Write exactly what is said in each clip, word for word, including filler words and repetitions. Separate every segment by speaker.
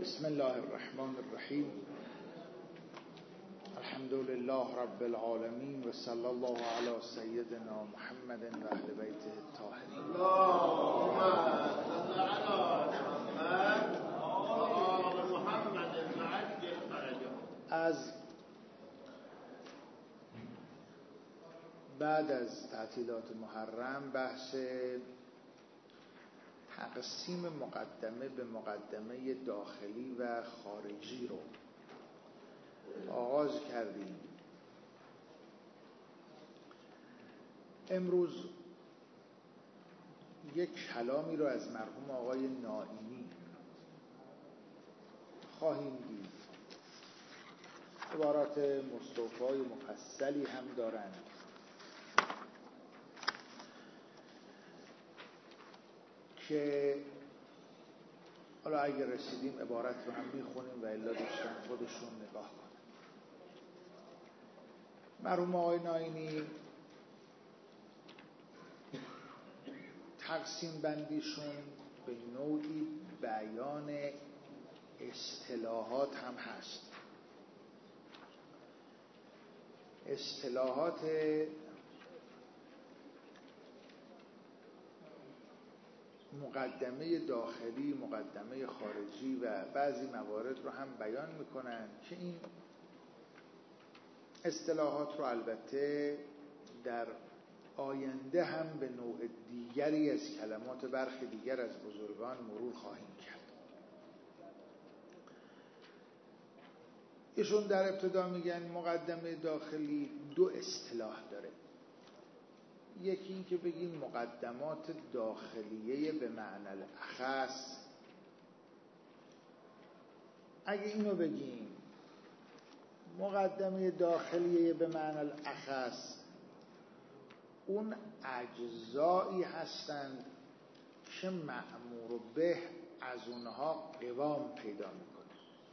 Speaker 1: بسم الله الرحمن الرحیم. الحمد لله رب العالمین و صلی الله علی سیدنا محمد و اهل بیته الطاهرین.
Speaker 2: اللهم صل علی محمد و آل محمد وعجل فرجهم.
Speaker 1: از بعد از تعطیلات محرم بحث تقسیم مقدمه به مقدمه داخلی و خارجی رو آغاز کردیم. امروز یک کلامی رو از مرحوم آقای نائینی خواهیم دید. عبارات مستوفای مفصلی هم دارند که حالا اگر رسیدیم عبارت رو هم میخونیم و الا دوستان خودشون نگاه کنیم. مرحوم آقای نائینی تقسیم بندیشون به نوعی بیان اصطلاحات هم هست. اصطلاحات مقدمه داخلی، مقدمه خارجی و بعضی موارد رو هم بیان میکنن که این اصطلاحات رو البته در آینده هم به نوع دیگری از کلمات برخی دیگر از بزرگان مرور خواهیم کرد. ایشون در ابتدا میگن مقدمه داخلی دو اصطلاح داره. یکی این که بگیم مقدمات داخلیه به معنی الاخص. اگه اینو بگیم مقدمه داخلیه به معنی الاخص، اون اجزایی هستند که مأمور به از اونها قوام پیدا میکنه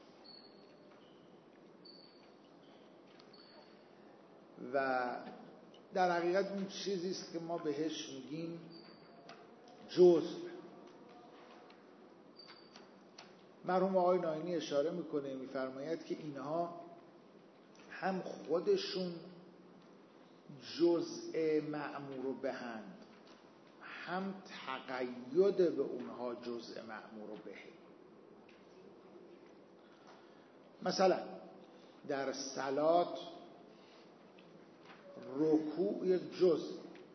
Speaker 1: و در حقیقت اون چیزی است که ما بهش میگیم جزء. مرحوم آقای نائینی اشاره میکنه، میفرماید که اینها هم خودشون جزء مأمور بهند، هم تقید به اونها جزء مأمور به. مثلا در صلات رکوع یک جزء،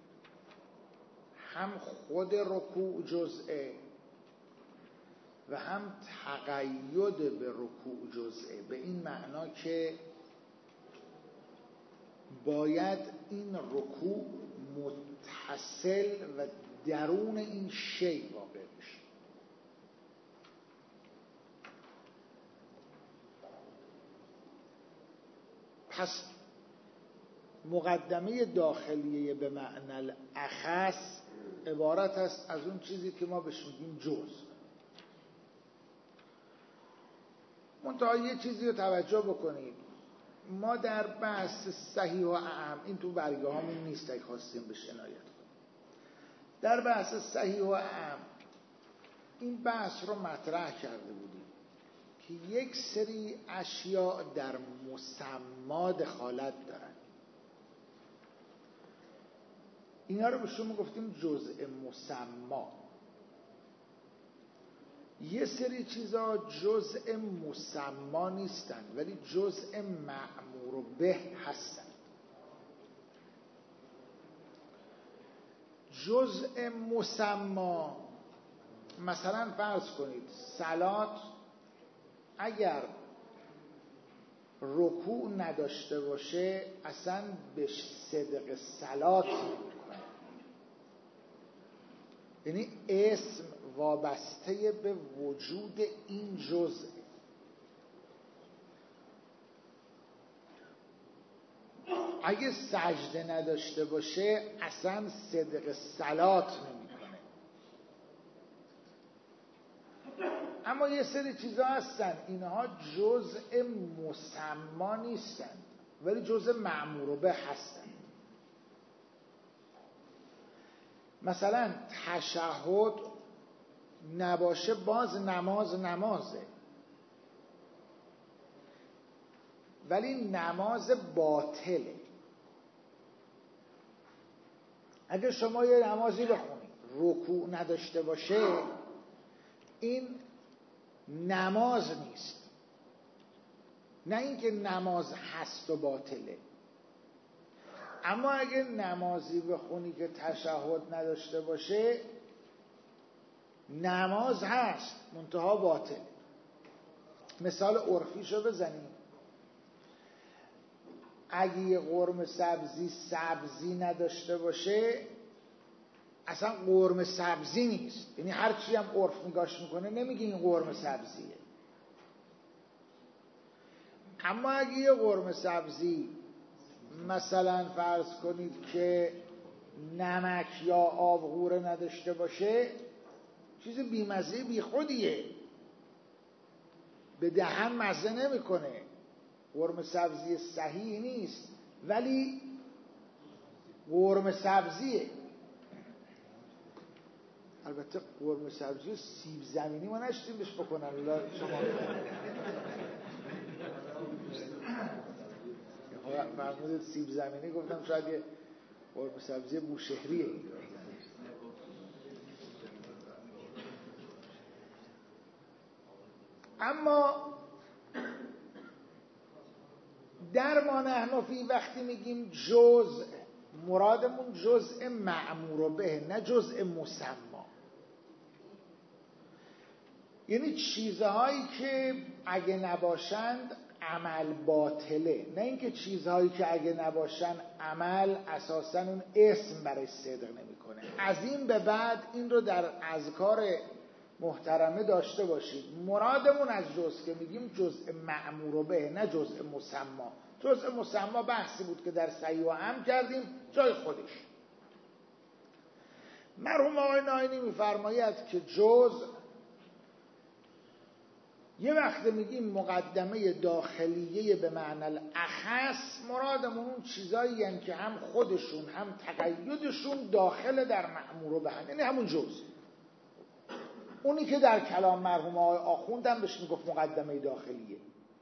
Speaker 1: هم خود رکوع جزءه و هم تقید به رکوع جزءه، به این معنا که باید این رکوع متصل و درون این شی واقع بشه. پس مقدمه داخلیه به معنی الاخص عبارت است از اون چیزی که ما بهش میگیم جزء. منتها یه چیزی رو توجه بکنید، ما در بحث صحیح و اعم، این تو برگه هامون نیست اگه خواستیم بهش عنایت کنیم، در بحث صحیح و اعم این بحث رو مطرح کرده بودیم که یک سری اشیاء در مسما دخالت دارن. اینا رو به شما گفتیم جزء مسما. یه سری چیزا جزء مسما نیستن ولی جزء مأمور به هستن. جزء مسما مثلا فرض کنید صلات اگر رکوع نداشته باشه اصلا به صدق صلات نمی‌کنه. یعنی اسم وابسته به وجود این جزء. اگه سجده نداشته باشه اصلا صدق صلات نمی‌کنه. اما یه سری چیزا هستن اینها جزء مسما نیستن ولی جزء مأمور به هستن. مثلا تشهد نباشه باز نماز نمازه، ولی نماز باطله. اگه شما یه نمازی بخونید رکوع نداشته باشه، این نماز نیست، نه اینکه نماز هست و باطله. اما اگه نمازی بخونی که تشهد نداشته باشه، نماز هست منتها باطل. مثال عرفیشو بزنیم. اگه یه قرمه سبزی سبزی نداشته باشه، اصلا قرمه سبزی نیست. یعنی هر چی هم عرف نگاش میکنه نمیگه این قرمه سبزیه. اما اگه یه قرمه سبزی مثلا فرض کنید که نمک یا آبغوره نداشته باشه، چیز بیمزه بی خودیه، به دهن مزه نمیکنه، قرمه سبزی صحیح نیست، ولی قرمه سبزیه. البته قرمه سبزی سیب زمینی ما نشتیم بهش بکنن. شما فرمودید سیب زمینی، گفتم شاید یه قرمه سبزی بوشهریه. اما در ما نحن فی وقتی میگیم جزء، مرادمون جزء معمور به، نه جزء مسما. یعنی چیزهایی که اگه نباشند عمل باطله، نه اینکه چیزهایی که اگه نباشن عمل اساساً اون اسم برای صدق نمیکنه. از این به بعد این رو در اذکار محترمه داشته باشید. مرادمون از جزء که میگیم جزء معمور به، نه جزء مسما. جزء مسما بحثی بود که در صحیح و عام کردیم، جای خودش. مرحوم آقای ناینی میفرماید که جزء یه وقت میگیم مقدمه داخلیه به معنی الاخص، مرادمون اون چیزایی هستند که هم خودشون هم تقییدشون داخل در مأمور به، یعنی همون جزء. اونی که در کلام مرحوم آقای آخوند هم بهش میگفت مقدمه داخلیه.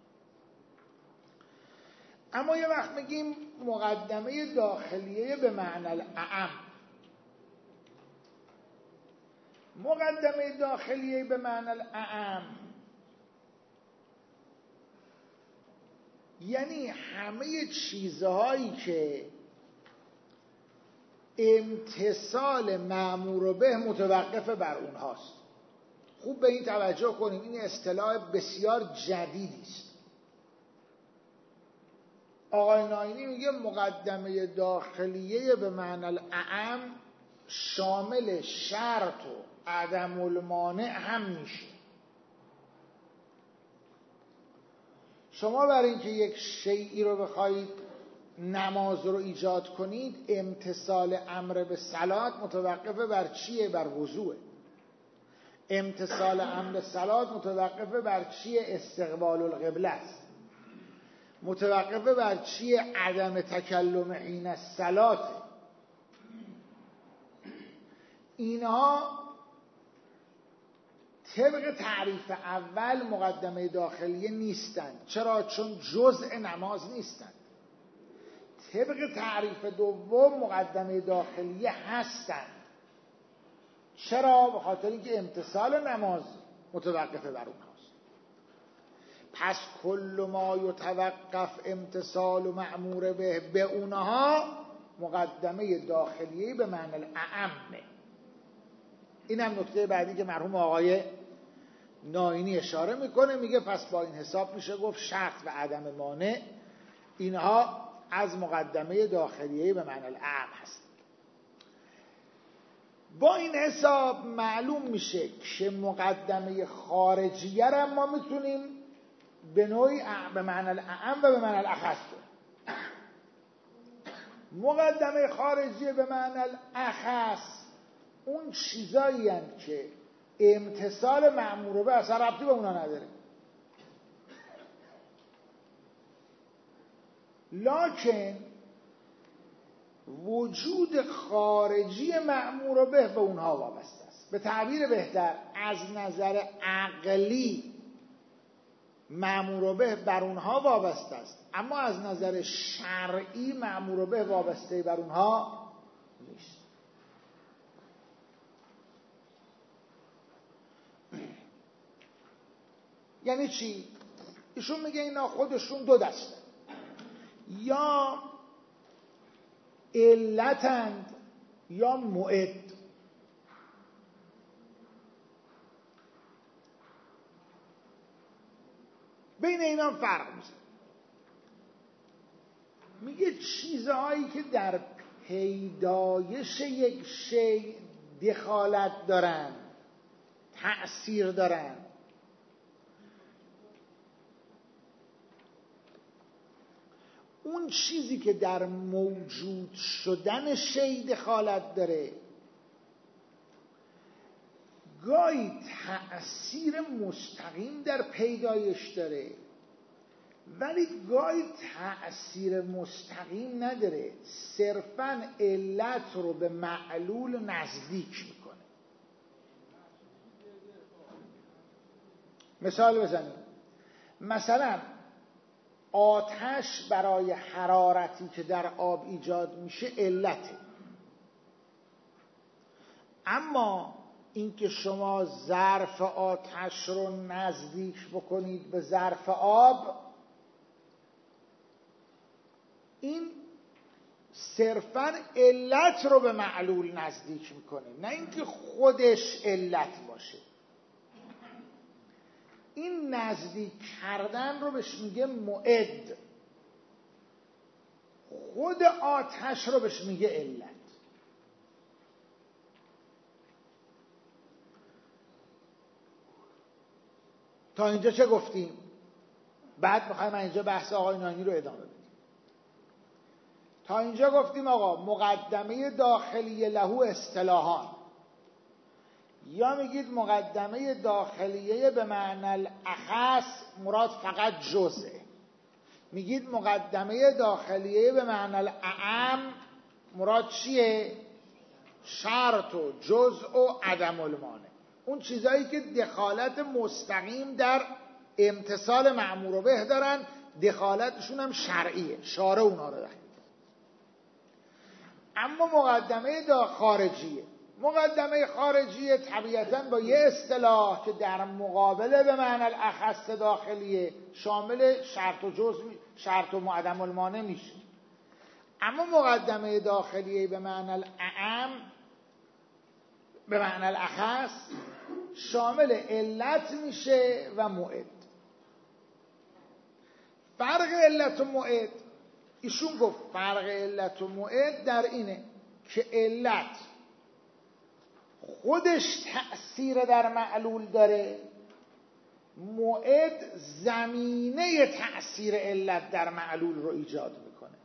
Speaker 1: اما یه وقت میگیم مقدمه داخلیه به معنی الاعم. مقدمه داخلیه به معنی الاعم یعنی همه چیزهایی که امتثال مأمور به متوقف بر اونهاست. خوب به این توجه کنیم، این اصطلاح بسیار جدیدی است. آقای ناینی میگه مقدمه داخلیه به معنی الاعم شامل شرط و عدم المانع هم میشه. شما برای اینکه یک شیئی رو بخواید نماز رو ایجاد کنید، امتثال امر به صلات متوقف بر چیه؟ بر وضوء. امتثال امر صلات متوقف بر چیه؟ استقبال القبله است. متوقف بر چیه؟ عدم تکلم حین الصلات. اینها طبق تعریف اول مقدمه داخلیه نیستند. چرا؟ چون جزء نماز نیستند. طبق تعریف دوم مقدمه داخلیه هستند. چرا؟ به خاطر اینکه امتثال نماز متوقف بر اونهاست. پس کل ما یتوقف امتثال و مأمور به به اونها مقدمه داخلیه به معنی الاعمه. این هم نکته بعدی که مرحوم آقای ناینی اشاره میکنه. میگه پس با این حساب میشه گفت شرط و عدم مانع اینها از مقدمه داخلیه به معنی الاعم هست. با این حساب معلوم میشه که مقدمه خارجیه را ما میتونیم به نوعی به معنی الاعم و به معنی الاخص. مقدمه خارجیه به معنی الاخص اون چیزایی هستند که امتثال مأمور به اصلا ربطی به اونا نداره، لکن وجود خارجی مأمور به به اونها وابسته است. به تعبیر بهتر، از نظر عقلی مأمور به بر اونها وابسته است، اما از نظر شرعی مأمور به وابسته بر اونها نیست. یعنی چی؟ ایشون میگه اینا خودشون دو دسته، یا علتند یا معد. بین اینا فرق میزنه. میگه چیزهایی که در پیدایش یک شی دخالت دارن، تأثیر دارن، اون چیزی که در موجود شدن شی دخالت داره گاهی تأثیر مستقیم در پیدایش داره، ولی گاهی تأثیر مستقیم نداره، صرفاً علت رو به معلول نزدیک میکنه. مثال بزنیم. مثلا آتش برای حرارتی که در آب ایجاد میشه علته، اما اینکه شما ظرف آتش رو نزدیک بکنید به ظرف آب، این صرفاً علت رو به معلول نزدیک میکنه، نه اینکه خودش علت باشه. این نزدیک کردن رو بهش میگه معد، خود آتش رو بهش میگه علت. تا اینجا چه گفتیم؟ بعد میخوایم اینجا بحث آقای نانی رو ادامه بدیم. تا اینجا گفتیم آقا مقدمه داخلی لهو اصطلاحان، یا میگید مقدمه داخلیه به معنی الاخص مراد فقط جزءه، میگید مقدمه داخلیه به معنی الاعم مراد چیه؟ شرط و جزء و عدم المانع، اون چیزایی که دخالت مستقیم در امتصال مأمور به دارن، دخالتشون هم شرعیه، شارع اونا رو داره. اما مقدمه دا خارجیه، مقدمه خارجیه طبیعتاً با یه اصطلاح که در مقابله به معنی الاخص داخلیه شامل شرط و جزء، شرط و عدم المانع میشه. اما مقدمه داخلیه به معنی الاعم، به معنی الاخص شامل علت میشه و معد. فرق علت و معد، ایشون گفت فرق علت و معد در اینه که علت خودش تأثیر در معلول داره، معد زمینه تأثیر علت در معلول رو ایجاد میکنه.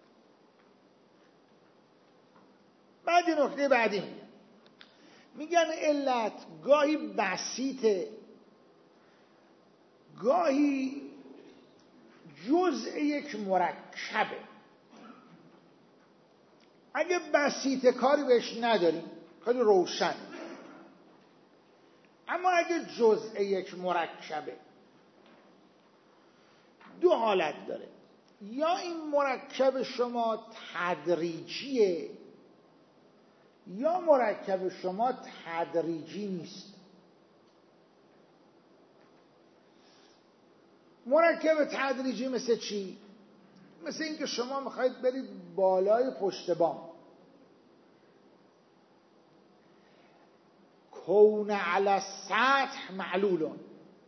Speaker 1: بعد نکته بعدی میگن میگن علت گاهی بسیطه، گاهی جزء یک مرکبه. اگه بسیطه کاری بهش نداریم، خیلی روشن. اما اگه جزء یک مرکبه، دو حالت داره. یا این مرکب شما تدریجیه، یا مرکب شما تدریجی نیست. مرکب تدریجی مثل چی؟ مثل اینکه شما میخواید برید بالای پشت بام، کون علی السطح معلولون.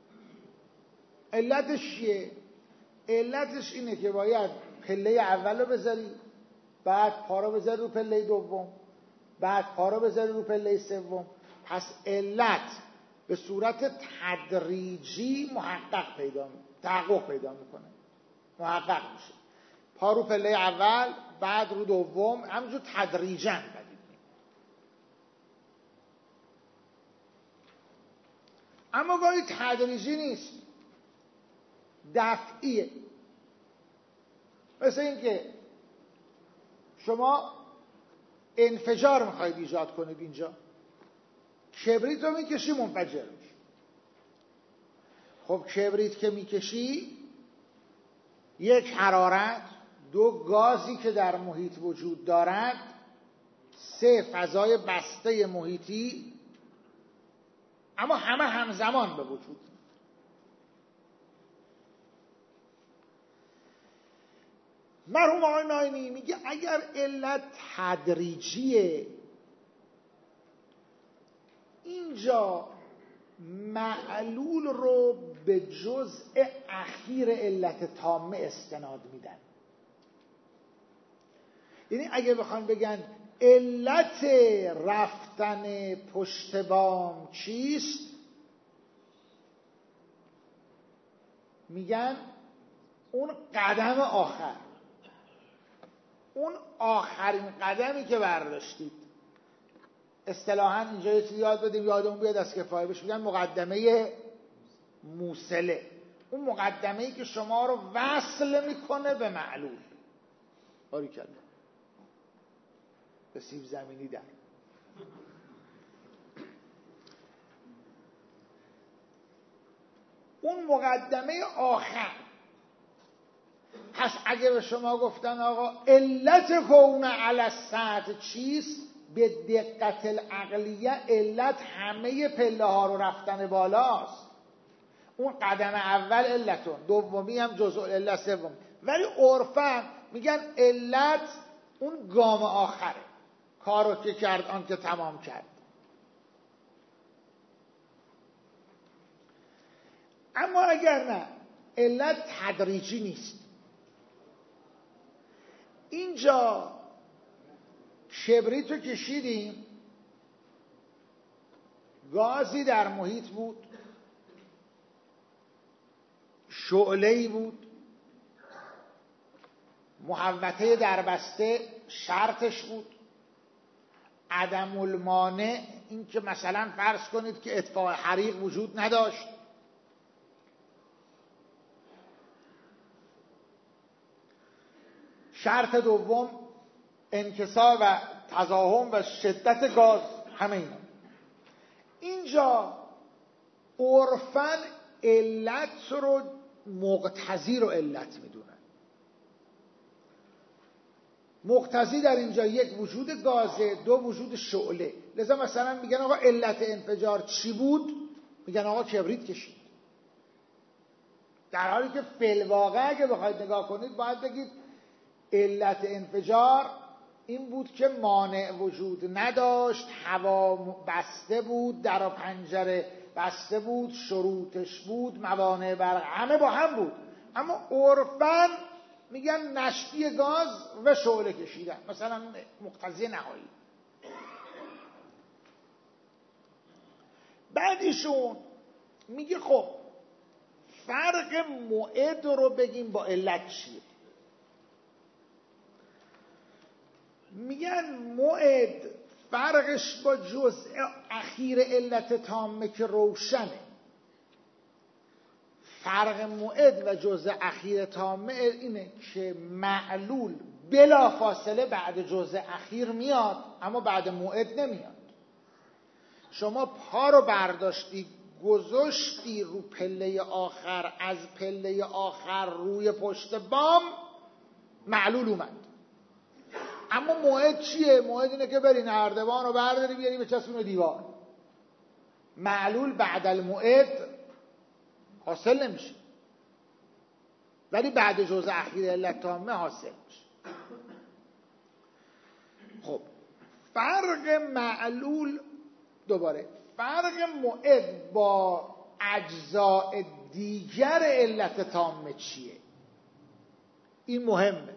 Speaker 1: علتش چیه؟ علتش اینه که باید پله اول رو بذاری، بعد پا رو بذاری رو پله دوم، بعد پا رو بذاری رو پله سوم. پس علت به صورت تدریجی محقق پیدا تحقق پیدا میکنه، محقق میشه. پا رو پله اول، بعد رو دوم، همینجور تدریجاً بدید. اما گاهی تدریجی نیست، دفعیه. مثل این که شما انفجار میخواید ایجاد کنید، اینجا کبریت رو میکشی منفجر میشه. خب کبریت که میکشی، یک حرارت، دو گازی که در محیط وجود دارد، سه فضای بسته محیطی، اما همه همزمان به وجود. مرحوم آقای ناینی میگه اگر علت تدریجیه، اینجا معلول رو به جزء اخیر علت تامه استناد میدن. یعنی اگه بخوان بگن علت رفتن پشت بام چیست، میگن اون قدم آخر، اون آخرین قدمی که برداشتید. اصطلاحاً اینجا یه چیزی یاد بدیم یادمون بیاد از کفایه، بهش میگن مقدمه موصله. اون مقدمه‌ای که شما رو وصل میکنه به معلول. باریکلا، به سیب زمینی در. اون مقدمه آخر. پس اگه به شما گفتن آقا علت کون علی السطح چیست، به دقت العقلیه علت همه پله ها رو رفتن بالاست. اون قدم اول علتون، دومی هم جزء علت، سوم. ولی عرفاً میگن علت اون گام آخره، کارو که کرد آن که تمام کرد. اما اگر نه، علت تدریجی نیست. اینجا کبریتو کشیدیم، گازی در محیط بود، شعله‌ای بود، محوطه دربسته شرطش بود، عدم المانع، این که مثلا فرض کنید که اطفاء حریق وجود نداشت، شرط دوم انکسار و تزاحم و شدت گاز، همه اینا. اینجا عرفاً علت رو مقتضی رو علت میدونن. مقتضی در اینجا یک وجود گازه، دو وجود شعله. لذا مثلا میگن آقا علت انفجار چی بود؟ میگن آقا کبریت کشید. در حالی که فی الواقع اگه بخواید نگاه کنید باید بگید علت انفجار این بود که مانع وجود نداشت، هوا بسته بود، در و پنجره بسته بود، شروطش بود، موانع بر همه با هم بود. اما عرفاً میگن نشتی گاز و شعله کشیدن، مثلا مقتضی نهایی. بعد ایشون میگه خب فرق موعد رو بگیم با علت چیه. میگن موعد فرقش با جزء اخیر علت تامه که روشنه. فرق موعد و جزء اخیر تامه اینه که معلول بلا فاصله بعد جزء اخیر میاد اما بعد موعد نمیاد. شما پا رو برداشتی گذاشتی رو پله آخر، از پله آخر روی پشت بام، معلول اومد. اما موعد چیه؟ موعد اینه که بری نردبان رو برداری بیاری بچسبونی دیوار. معلول بعد الموعد حاصل نمیشه، ولی بعد جزء اخیر علت تامه حاصل میشه. خب فرق معلول، دوباره فرق موعد با اجزاء دیگر علت تامه چیه؟ این مهمه.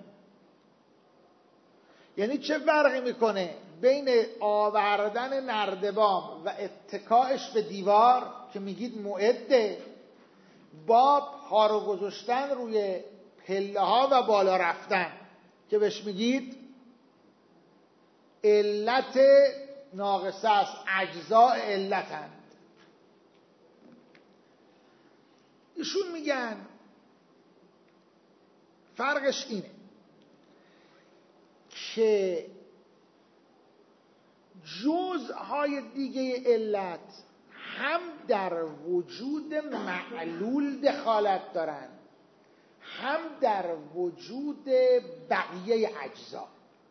Speaker 1: یعنی چه فرقی میکنه بین آوردن نردبان و اتکاش به دیوار که میگید موعده، با پا رو گذاشتن روی پله ها و بالا رفتن که بهش میگید علت ناقصه است، اجزاء علتند. ایشون میگن فرقش اینه که جزءهای دیگه علت هم در وجود معلول دخالت دارن، هم در وجود بقیه اجزا.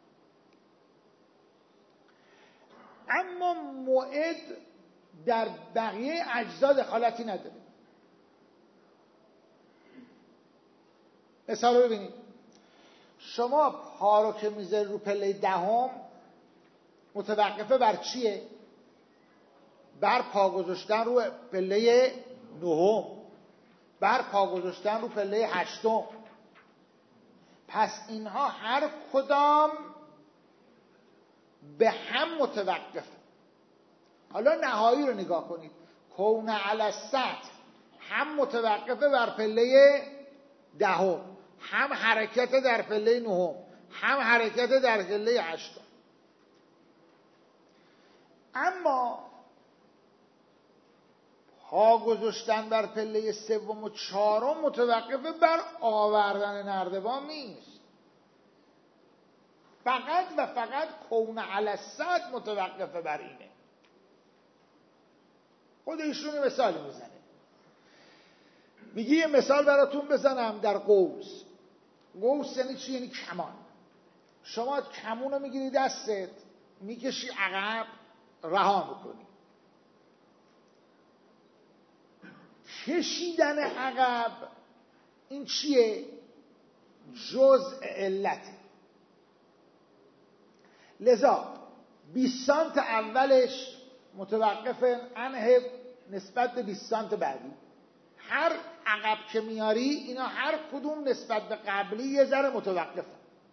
Speaker 1: اما موعد در بقیه اجزا دخالتی نداره. مثال رو ببینید، شما پا رو که میذاری رو پله دهم متوقفه بر چیه؟ بر پا گذاشتن رو پله نهم، بر پا گذاشتن رو پله هشتم. پس اینها هر کدام به هم متوقفه. حالا نهایی رو نگاه کنید، کون علی السطح هم متوقفه بر پله دهم، هم حرکت در پله نهم، هم حرکت در پله هشتم. اما پا گذاشتن بر پله سوم و چهارم متوقفه بر آوردن نردبان نیست. فقط و فقط کون علی السطح متوقفه بر اینه. خود ایشون مثال میزنه، میگه یه مثال براتون بزنم در قوس. قوس یعنی چی؟ یعنی کمان. شما کمون رو میگیری دستت، میکشی عقب، رها میکنی. کشیدن عقب این چیه؟ جزء علته. لذا بیست سانت اولش متوقف انه نسبت به بیست سانت بعدی. هر عقب که میاری اینا هر کدوم نسبت به قبلی یه ذره متوقفه.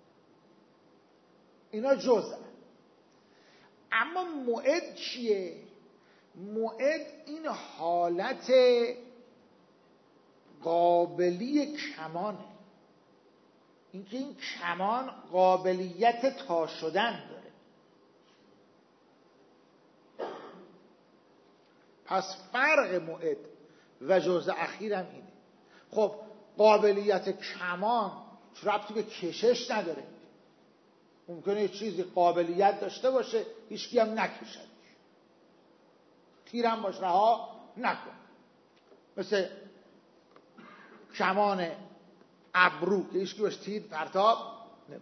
Speaker 1: اینا جزء. اما موعد چیه؟ موعد این حالت قابلی کمانه، اینکه این کمان قابلیت تا شدن داره. پس فرق موعد و جزء اخیرم اینه. خب قابلیت کمان ربطی به کشش نداره. ممکنه یه چیزی قابلیت داشته باشه هیچکی هم نکشد، تیرم باش رها نکن، مثل کمان ابرو که هیچکی باش تیر پرتاب نمید.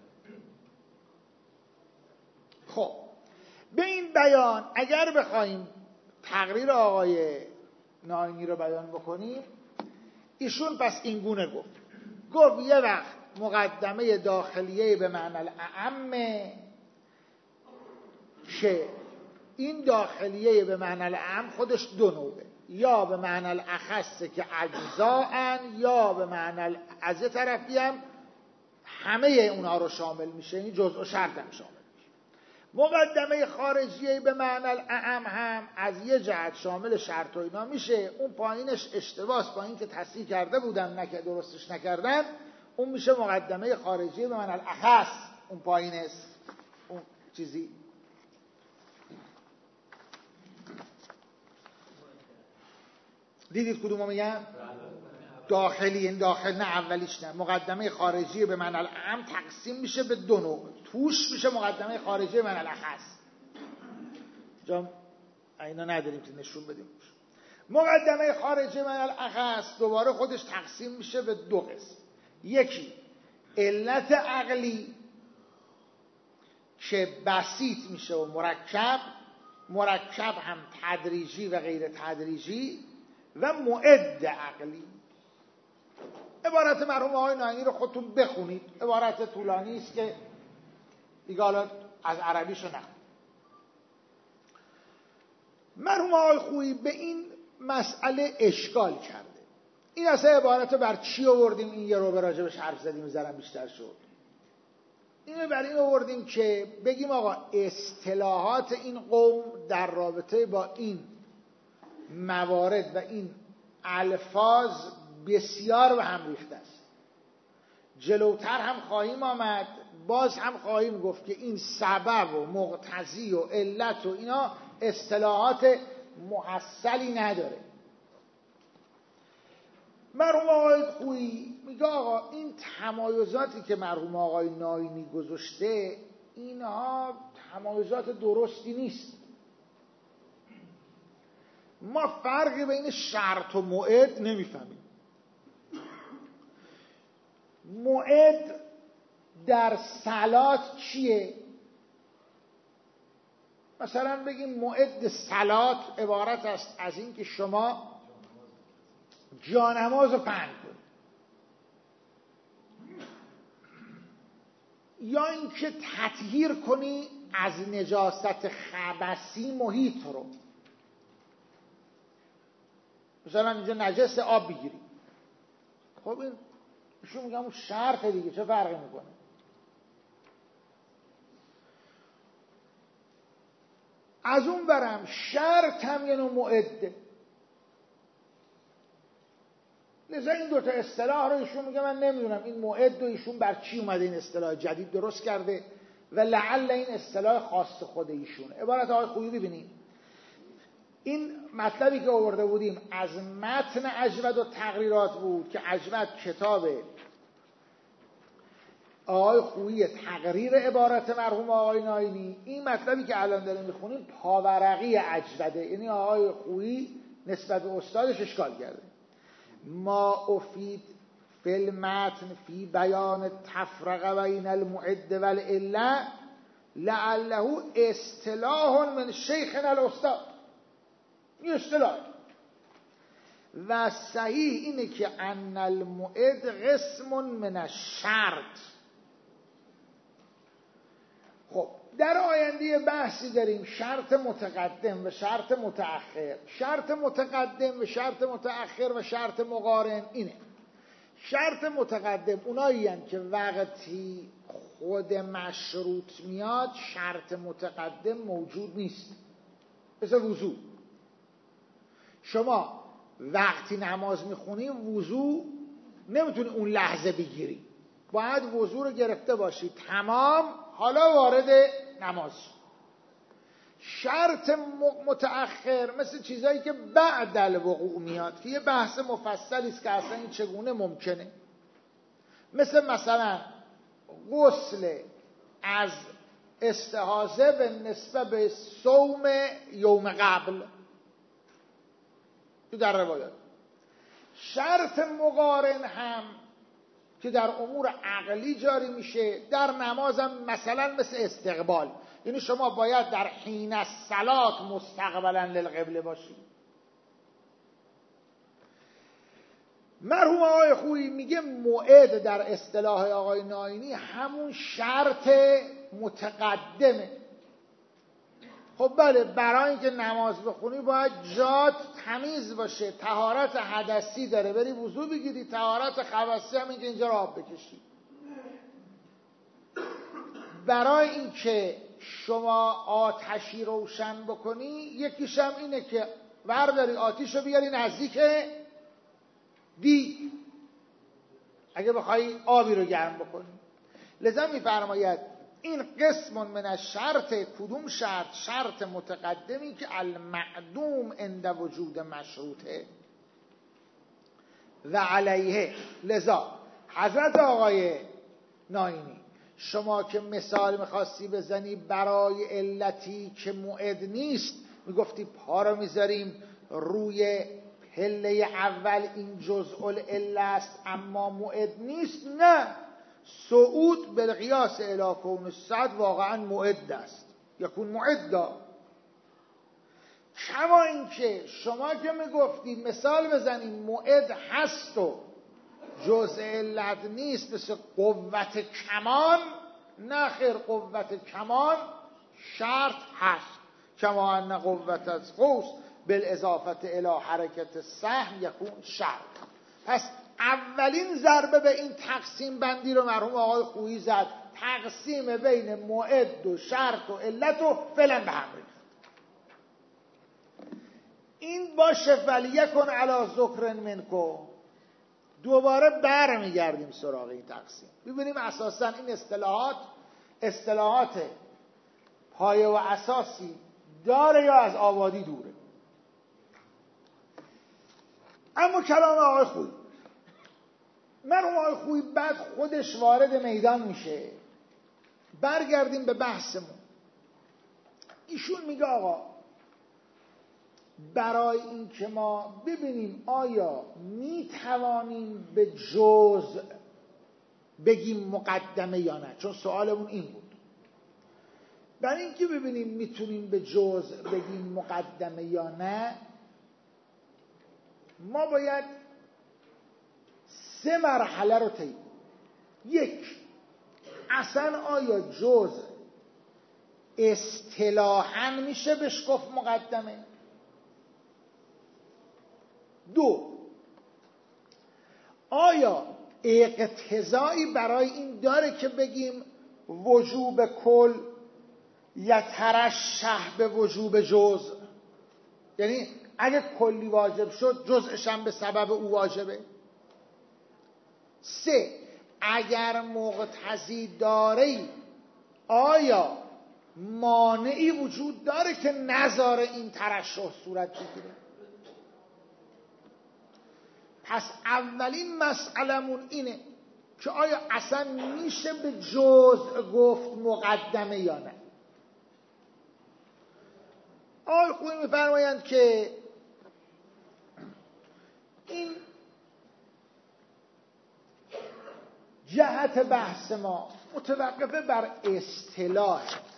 Speaker 1: خب به این بیان اگر بخوایم تقریر آقای ناینی رو بیان بکنیم، ایشون پس این گونه گفت گفت یه وقت مقدمه داخلیه به معنی الاعم که این داخلیه به معنی الاعم خودش دو نوعه، یا به معنی الاخص که اجزاءن، یا به معنی از یه طرفی هم همه اونها رو شامل میشه، یعنی جزء و شرط هم شامل میشه. مقدمه خارجیه به معنی الاعم هم از یه جهت شامل شرط و اینا میشه، اون پایینش اشتباس، با این که تصحیح کرده بودن نکه درستش نکردن، اون میشه مقدمه خارجیه به معنی الاخص، اون پایین است اون چیزی. دیدید کدومو میگم؟ داخلی، این داخل نه اولیش نه. مقدمه خارجی به معنی الاعم تقسیم میشه به دو نوع، توش میشه مقدمه خارجی به معنی الاخص. جا اینا نداریم که نشون بدیم. مقدمه خارجی به معنی الاخص دوباره خودش تقسیم میشه به دو قسم. یکی علت عقلی که بسیط میشه و مرکب، مرکب هم تدریجی و غیر تدریجی، و معد عقلی. عبارت مرحوم آقای ناینی رو خودتون بخونید، عبارت طولانی است که دیگه حالا از عربیشو نخون. مرحوم آقای خویی به این مسئله اشکال کرده. این اصلا عبارت بر چی آوردیم؟ این یه رو به راجبش حرف زدیم زرم بیشتر شد. اینو بر این آوردیم که بگیم آقا اصطلاحات این قوم در رابطه با این موارد و این الفاظ بسیار به هم ریخته است. جلوتر هم خواهیم آمد، باز هم خواهیم گفت که این سبب و مقتضی و علت و اینا اصطلاحات محصلی نداره. مرحوم آقای خویی میگه آقا این تمایزاتی که مرحوم آقای ناینی گذاشته اینها تمایزات درستی نیست. ما فرقی بین شرط و موعد نمیفهمیم. موعد در صلات چیه؟ مثلا بگیم موعد صلات عبارت است از این که شما جانماز رو پهن کنید، یا اینکه تطهیر کنی از نجاست خبثی محیط رو. مثلا اینجا نجس آب بگیری، خب این ایشون میگم اون شرط دیگه، چه فرقی میکنه؟ از اون برم شرط هم یه نوع معده. لذا این دوتا اصطلاح رو ایشون میگه من نمیدونم این معد و ایشون بر چی اومده این اصطلاح جدید درست کرده و لعل این اصطلاح خاص خود ایشونه. عبارت آقای خویی ببینید، این مطلبی که آورده بودیم از متن اجود و تقریرات بود که اجود کتاب آقای خویی تقریر عبارت مرحوم آقای ناینی، این مطلبی که الان داریم میخونیم پاورقی اجوده، یعنی آقای خویی نسبت به استادش اشکال کرده. ما افید فی المتن فی بیان تفرقه بین المعد والعله لعله اصطلاح من شیخنا الاستاد. این اصطلاح و صحیح اینه که ان المعد قسم من الشرط. خب در آینده بحثی داریم شرط متقدم و شرط متأخر. شرط متقدم و شرط متأخر و شرط مقارن اینه. شرط متقدم اونایی هستند که وقتی خود مشروط میاد شرط متقدم موجود نیست. مثل وضو، شما وقتی نماز میخونی وضو نمیتونی اون لحظه بگیری، باید وضو رو گرفته باشی تمام حالا وارد نماز. شرط متأخر مثل چیزایی که بعد الوقوع میاد که یه بحث مفصلی است که اصلا این چگونه ممکنه، مثل مثلا غسل از استحاضه به نسبت به صوم یوم قبل تو در روایات. شرط مقارن هم که در امور عقلی جاری میشه در نماز هم مثلا مثل استقبال، یعنی شما باید در حین الصلات مستقبلا للقبله باشید. مرحوم آقای خویی میگه موعد در اصطلاح آقای ناینی همون شرط متقدمه. خب بله، برای اینکه نماز بخونی باید جات تمیز باشه، طهارت حدثی داره، بری وضو بگیری، طهارت خبثی هم اینکه اینجا رو آب بکشی. برای اینکه شما آتشی روشن بکنی یکیش هم اینه که برداری آتیش رو بیاری نزدیک دیگ اگه بخوای آبی رو گرم بکنی. لذا میفرماید این قسم من الشرط. کدوم شرط؟ شرط متقدمی که المعدوم عند وجود مشروطه و علیه. لذا حضرت آقای ناینی شما که مثال میخواستی بزنی برای علتی که موعد نیست، میگفتی پا رو میذاریم روی پله اول این جزء العله است اما موعد نیست. نه، صعود بالقیاس الی کون الصد واقعا موعد است، یکون معدا. کما اینکه شما که میگفتی مثال بزنیم موعد هست و جزء علت نیست مثل قوت کمان، نه خیر، قوت کمان شرط هست. کما ان قوت از قوس بالاضافت الی حرکت سهم یکون شرط. پس اولین ضربه به این تقسیم بندی رو مرحوم آقای خویی زد، تقسیم بین موعد و شرط و علت و فعلا به هم ریخت. این باشه فلیکن علی ذکر منکم. دوباره برمیگردیم سراغ این تقسیم، ببینیم اساسا این اصطلاحات اصطلاحات پایه و اساسی داره یا از آبادی دوره. اما کلام آقای خویی، مرحوم آقای خویی بعد خودش وارد میدان میشه. برگردیم به بحثمون. ایشون میگه آقا برای این که ما ببینیم آیا می توانیم به جزء بگیم مقدمه یا نه، چون سوالمون این بود. برای اینکه ببینیم میتونیم به جزء بگیم مقدمه یا نه، ما باید سه مرحله رو طی کنیم. یک، اصلا آیا جزء اصطلاحاً میشه بهش گفت مقدمه؟ دو، آیا اقتضایی برای این داره که بگیم وجوب کل یترشح به وجوب جزء، یعنی اگه کلی واجب شد جزءش هم به سبب او واجبه؟ سه، اگر مقتضی داره آیا مانعی وجود داره که نذاره این ترشح صورت بگیره؟ پس اولین مسئلمون اینه که آیا اصلا میشه به جزء گفت مقدمه یا نه. آقای خویی میفرمایند که این جهت بحث ما متوقفه بر اصطلاح.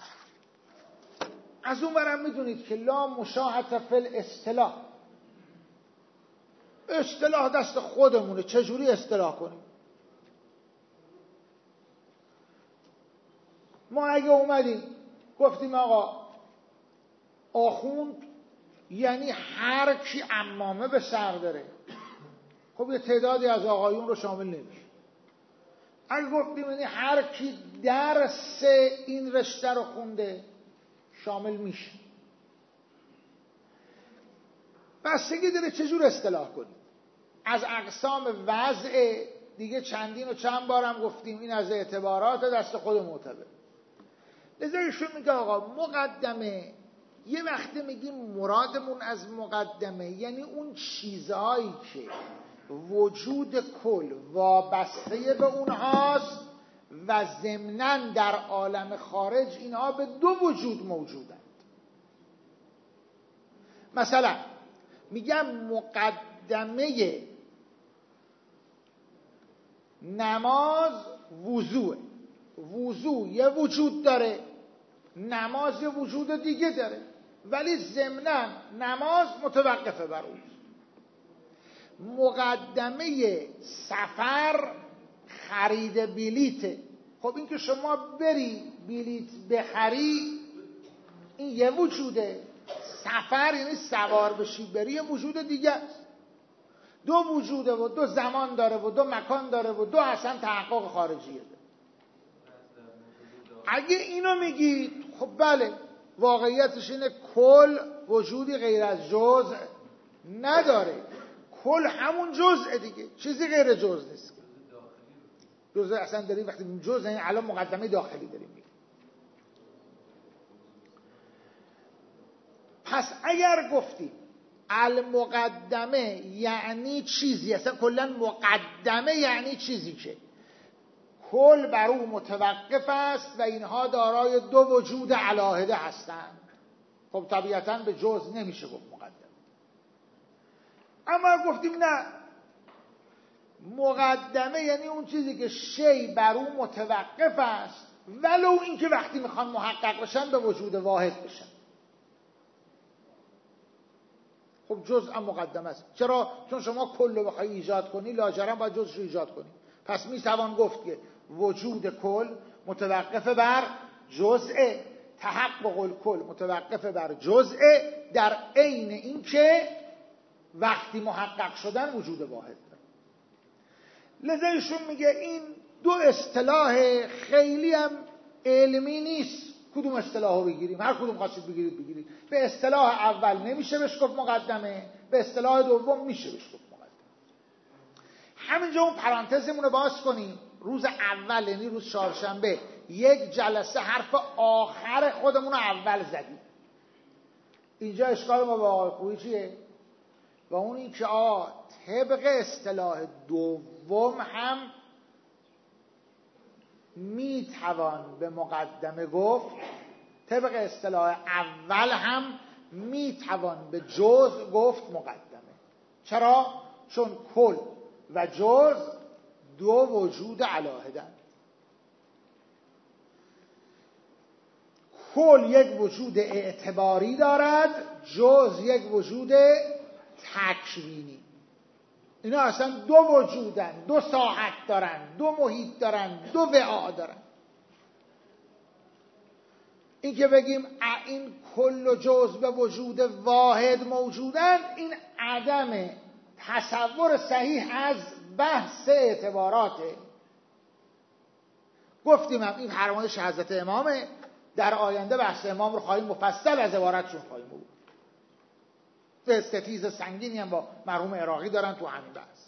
Speaker 1: از اون برم میدونید که لا مشاهده فی الاصطلاح، اصطلاح دست خودمونه، چجوری اصطلاح کنیم؟ ما اگه اومدیم گفتیم آقا آخوند یعنی هر کی عمامه به سر داره، خب یه تعدادی از آقایون رو شامل نمیشه. اگه گفتیم یعنی هر کی درس این رشته رو خونده شامل میشه. بستگی داره چجور اصطلاح کنیم. از اقسام وضع دیگه چندین و چند بارم گفتیم این از اعتبارات دست خود معتبر. لذا ایشون میگه آقا مقدمه، یه وقتی میگیم مرادمون از مقدمه یعنی اون چیزهایی که وجود کل وابسته به اونهاست و ضمناً در عالم خارج اینها به دو وجود موجودند. مثلا میگم مقدمه نماز وضوء، وضوء یه وجود داره، نماز یه وجود دیگه داره، ولی ضمناً نماز متوقفه بر اون. مقدمه سفر خرید بلیته، خب این که شما بری بلیت بخری این یه وجوده، سفر یعنی سوار بشی بری یه وجود دیگه است. دو وجوده و دو زمان داره و دو مکان داره و دو اصلا تحقق خارجیه داره. اگه اینو میگید خب بله واقعیتش اینه کل وجودی غیر از جزء نداره، کل همون جزء دیگه، چیزی غیر جزء نیست. جزء اصلا داریم وقتی جزء یعنی الان مقدمه داخلی داریم میگیم. پس اگر گفتیم المقدمه یعنی چیزی، اصلا کلا مقدمه یعنی چیزی که کل بر او متوقف است و اینها دارای دو وجود علاهده هستند، خب طبیعتاً به جزء نمیشه گفت مقدمه. اما گفتیم نه، مقدمه یعنی اون چیزی که شی بر او متوقف است ولو این که وقتی میخوان محقق بشن به وجود واحد بشن. خب جزء هم مقدمه است. چرا؟ چون شما کل رو بخوای ایجاد کنی لاجرم باید جزء رو ایجاد کنی. پس میتوان گفت که وجود کل متوقف بر جزء، تحقق الکل متوقف بر جزء، در عین این که وقتی محقق شدن وجود واحد داره. لذا ایشون میگه این دو اصطلاح خیلی هم علمی نیست، کدوم اصطلاحو بگیریم، هر کدوم خواستید بگیرید بگیرید. به اصطلاح اول نمیشه بهش گفت مقدمه، به اصطلاح دوم میشه بهش گفت مقدمه. همینجا اون پرانتزمون رو باز کنیم. روز اول یعنی روز چهارشنبه یک جلسه حرف آخر خودمون رو اول زدیم. اینجا اشکال ما با آقای خویی چیه؟ و اون این که آه طبق اصطلاح دوم هم میتوان به مقدمه گفت، طبق اصطلاح اول هم میتوان به جزء گفت مقدمه. چرا؟ چون کل و جزء دو وجود علاهدن. کل یک وجود اعتباری دارد، جزء یک وجود تکوینی. اینا اصلا دو وجودن، دو ساحت دارن، دو محیط دارن، دو وعا دارن. این که بگیم این کل و جزء به وجود واحد موجودن، این عدم تصور صحیح از بحث اعتباراته. گفتیم هم این فرمایش حضرت امامه، در آینده بحث امام رو خواهیم مفصل از عبارتشون خواهیم بود. استتیز سنگینی هم با مرحوم عراقی دارن تو همین بحث.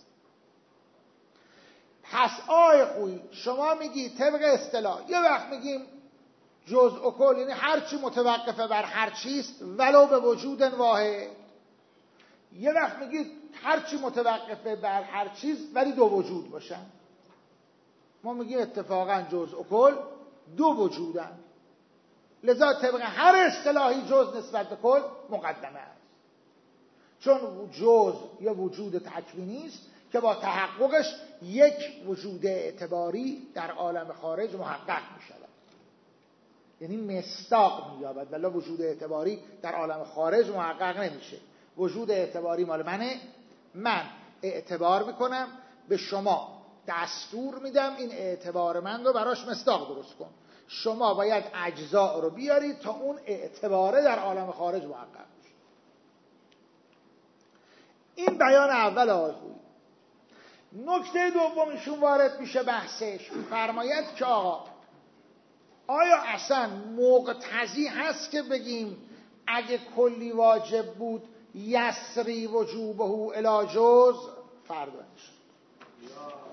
Speaker 1: پس آی خویی شما میگی طبق اصطلاح، یه وقت میگیم جزء و کل یعنی هر چی متوقفه بر هر چیست ولو به وجود واحد، یه وقت میگید هر چی متوقفه بر هر چیز ولی دو وجود باشن. ما میگیم اتفاقا جزء و کل دو وجودن، لذا طبق هر اصطلاحی جزء نسبت به کل مقدمه است، چون جزء یا وجود تکوینی است که با تحققش یک وجود اعتباری در عالم خارج محقق می شود، یعنی مصداق می یابد، ولی وجود اعتباری در عالم خارج محقق نمیشه. وجود اعتباری مال منه، من اعتبار میکنم، به شما دستور میدم این اعتبار من رو براش مصداق درست کن، شما باید اجزا رو بیارید تا اون اعتباره در عالم خارج محقق بشه. این بیان اول آقای خویی. نکته دومیشون وارد میشه بحثش، میفرماید که آقا آیا اصلا مقتضی هست که بگیم اگه کلی واجب بود یسری وجوبه الی جزء؟ فرض